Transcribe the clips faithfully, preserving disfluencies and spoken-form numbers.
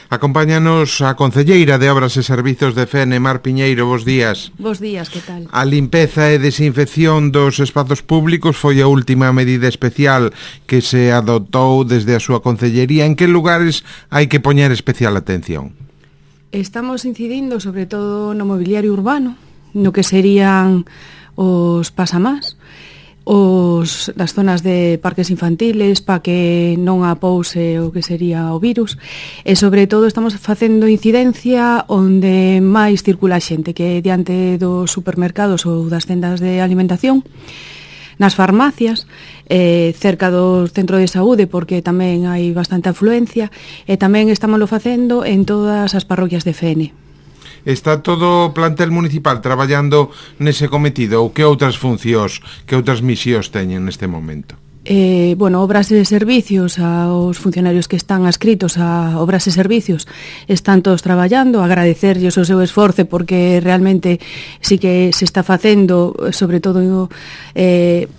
Acompáñanos a concelleira de Obras e Servizos de Fene, Mar Piñeiro. Bos días. Bos días, que tal? A limpeza e desinfección dos espazos públicos foi a última medida especial que se adoptou desde a súa concellería. En que lugares hai que poñer especial atención? Estamos incidindo sobre todo no mobiliario urbano, no que serían os pasamás, os das zonas de parques infantiles para que non apouse o que sería o virus, e sobre todo estamos facendo incidencia onde máis circula a xente, que é diante dos supermercados ou das tendas de alimentación, nas farmacias, eh, cerca do centro de saúde, porque tamén hai bastante afluencia, e tamén estamos facendo en todas as parroquias de Fene. Está todo o plantel municipal traballando nese cometido ou que outras funcións, que outras misións teñen neste momento? Eh, bueno, Obras e Servicios, aos funcionarios que están adscritos a Obras e Servicios están todos traballando, agradecerlles o seu esforzo porque realmente sí que se está facendo, sobre todo eh,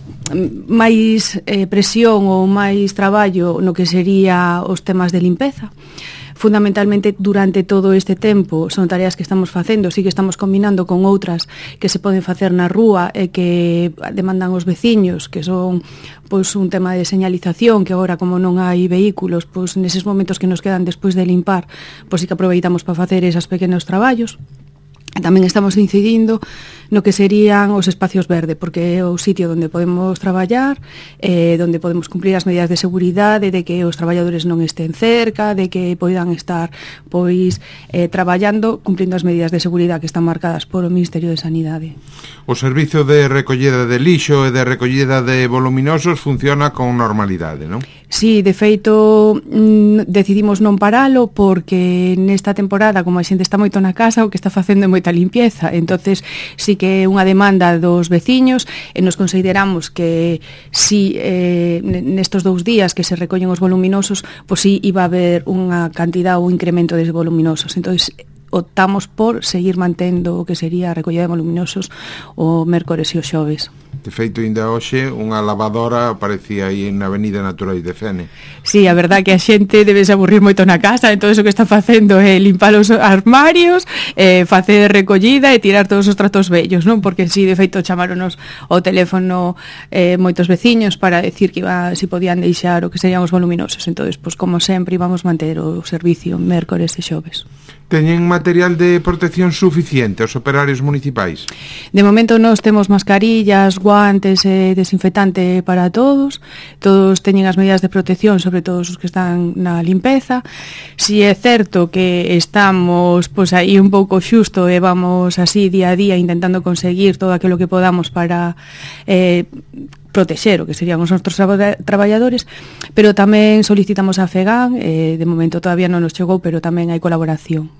máis eh, presión ou máis traballo no que sería os temas de limpeza. Fundamentalmente durante todo este tempo son tareas que estamos facendo, sí que estamos combinando con outras que se poden facer na rúa e que demandan os veciños, que son pois un tema de señalización, que agora como non hai vehículos, pois neses momentos que nos quedan despois de limpar, pois sí que aproveitamos para facer esos pequenos traballos. Tamén estamos incidindo no que serían os espacios verdes, porque é o sitio onde podemos traballar, eh, onde podemos cumprir as medidas de seguridade, de que os traballadores non estén cerca, de que poidan estar pois eh, traballando, cumplindo as medidas de seguridade que están marcadas por o Ministerio de Sanidade. O servizo de recollida de lixo e de recollida de voluminosos funciona con normalidade, non? Sí, de feito mm, decidimos non paralo porque nesta temporada, como a xente está moito na casa, o que está facendo é moita limpieza, entonces sí que é unha demanda dos veciños e nos consideramos que si eh, nestos dous días que se recollen os voluminosos, pois si iba a haber unha cantidad ou incremento de voluminosos, entonces optamos por seguir mantendo o que sería a recollida de voluminosos o mércores e o xoves. De feito, ainda hoxe, unha lavadora aparecía aí na Avenida Naturais de Fene. Sí, a verdad que a xente debe se aburrir moito na casa, entón o que está facendo é limpar os armarios, eh, facer recollida e tirar todos os tratos vellos, non? Porque si, sí, de feito, chamaronos ao teléfono eh, moitos veciños para decir que iba, si podían deixar o que serían os voluminosos. Entón, pues, como sempre, íbamos manter o servicio mércores e xoves. Teñen material de protección suficiente os operarios municipais? De momento nós temos mascarillas, guantes e desinfectante para todos. Todos teñen as medidas de protección, sobre todo os que están na limpeza. Si é certo que estamos pois aí un pouco xusto e vamos así día a día intentando conseguir todo aquilo que podamos para eh, protexer o que serían os nosos traba- traballadores, pero tamén solicitamos a FEGAN, eh, de momento todavía non nos chegou, pero tamén hai colaboración.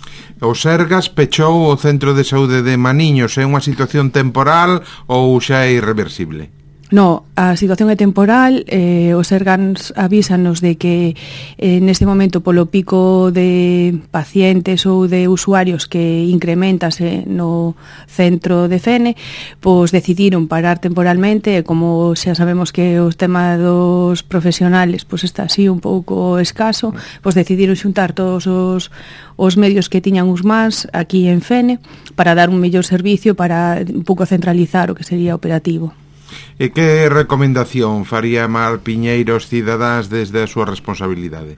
O Sergas pechou o Centro de Saúde de Maniños. É unha situación temporal ou xa é irreversible? No, a situación é temporal, eh, os Sergas avísanos de que eh, neste momento polo pico de pacientes ou de usuarios que incrementase no centro de Fene, pois decidiron parar temporalmente e como xa sabemos que o tema dos profesionales pois está así un pouco escaso, pois decidiron xuntar todos os, os medios que tiñan os mans aquí en Fene para dar un mellor servicio, para un pouco centralizar o que sería operativo. E que recomendación faría Mar Piñeiro aos cidadáns desde a súa responsabilidade?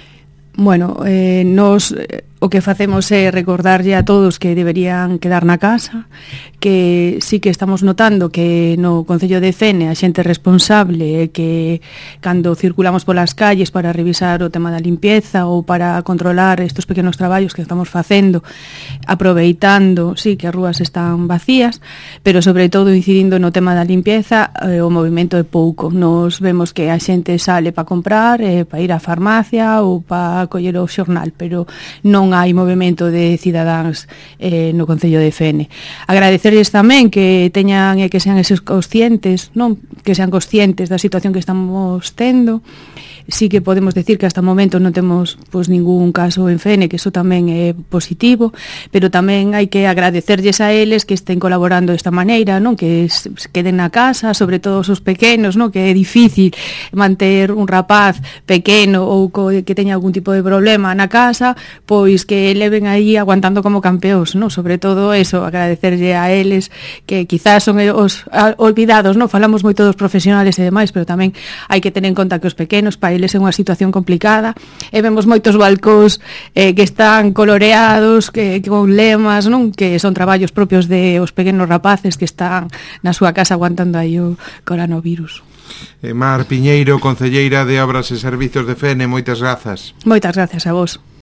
Bueno, eh, nos eh, o que facemos é recordarlle a todos que deberían quedar na casa, que sí que estamos notando que no Concello de Fene a xente responsable e que cando circulamos polas calles para revisar o tema da limpieza ou para controlar estes pequenos traballos que estamos facendo, aproveitando, sí, que as rúas están vacías, pero sobre todo incidindo no tema da limpieza, eh, o movimento é pouco. Nos vemos que a xente sale para comprar, eh, para ir á farmacia ou para coller o xornal, pero non non hai movimento de cidadáns eh, no Concello de Fene. Agradecerles tamén que teñan e que sean eses conscientes, non? Que sean conscientes da situación que estamos tendo. Sí que podemos decir que hasta o momento non temos pois, ningún caso en Fene, que iso tamén é positivo, pero tamén hai que agradecerlles a eles que estén colaborando desta maneira, non? Que se queden na casa, sobre todo os pequenos, non? Que é difícil manter un rapaz pequeno ou co, que teña algún tipo de problema na casa, pois que leven aí aguantando como campeóns, non? Sobre todo eso, agradecerlle a eles que quizás son os olvidados, non? Falamos moito dos profesionales e demais, pero tamén hai que ter en conta que os pequenos, para eles é unha situación complicada, e vemos moitos balcóns eh, que están coloreados, que, que con lemas, non? Que son traballos propios de os pequenos rapaces que están na súa casa aguantando aí o coronavirus. Mar Piñeiro, concelleira de Obras e Servizos de Fene, moitas grazas. Moitas grazas a vos.